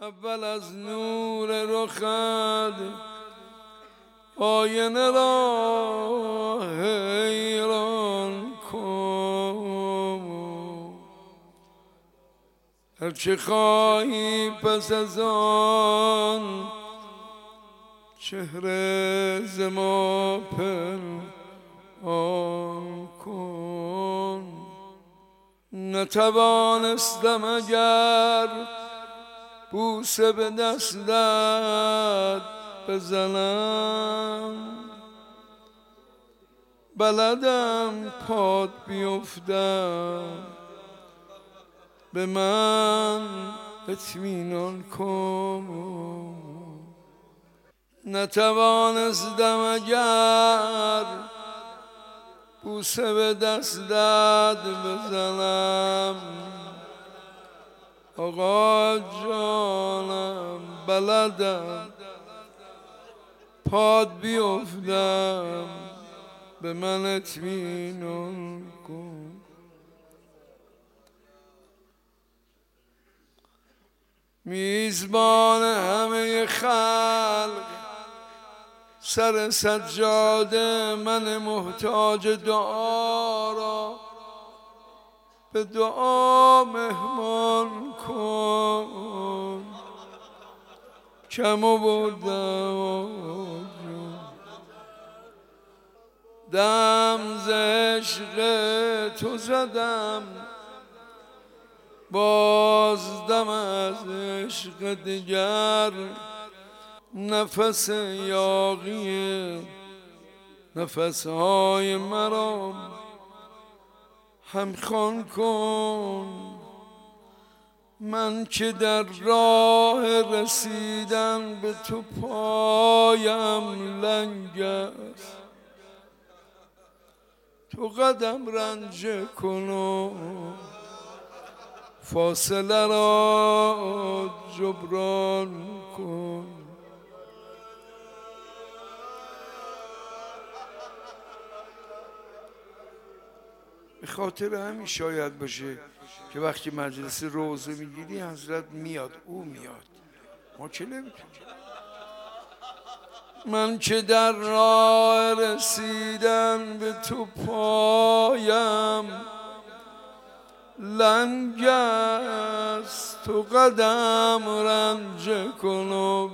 اول از نور رخت آینه را حیران کن، هرچه خواهی پس از آن چهره ز ما پنهان کن. نتوانستم اگر بوسه به دستت بزنم، بلدم پات بیفتم، به من اطمینان کن. نتوانستم اگر بوسه به دستت بزنم، آقا جانم بلدم پات بیفتم، به من اطمینان کن. میزبان همه خلق سر سجاده من محتاج دعا را به دعا مهمان کن. کم آوردم دم ز عشق تو زدم، باز دم از عشق دیگر. نفس یاغی نفسهای مرا همخوان کن. من که در راه رسیدن به تو پایم لنگ است، تو قدم رنجه کن و فاصله را جبران کن. به خاطر همین شاید باشه که وقتی مجلس روضه میگیری حضرت میاد، او میاد، ما چه نمیتونیم. من که در راه رسیدن به تو پایم لنگ است، تو قدم رنجه کنم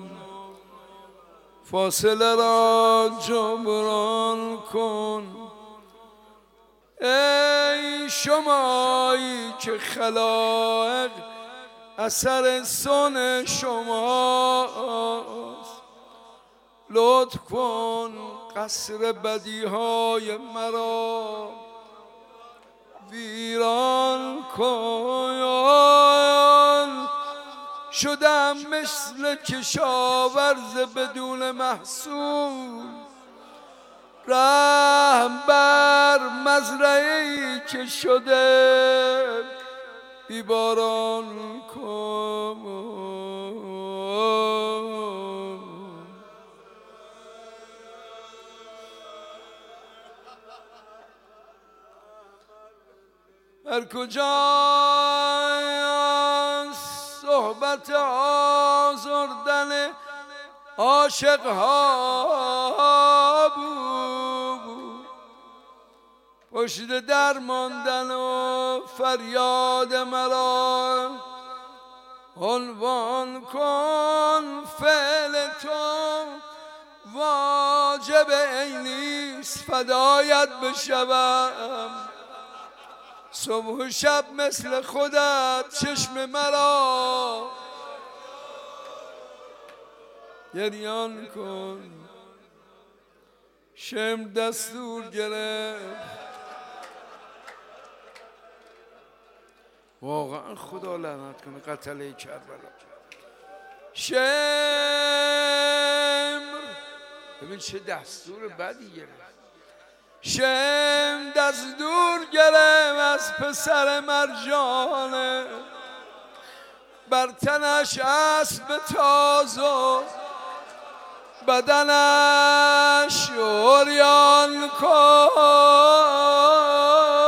فاصله را جبران کن. ای شمایی که خلائق اثر سن شماست، لطف کن قصر بدیهای مرا ویران کن. شدم مثل کشاورز بدون محصول، رحم بر مزرعه‌ای که شده بیباران کن. هر کجا صحبت آزردن عاشق ها بود، پشت در ماندن و فریاد مرا عنوان کن. فعل تو واجب عینیست، فدایت بشوم صبح و شب مثل خودت. چشم مرا گریان کن. شم دستور گرفت، واقعا خدا لعنت کنه قتله کربلا. شم ببین چه دستور بدی گرفت. شم دستور گرفت از پسر مرجانه، بر تنش اسب تاز و بدنش عریان کن.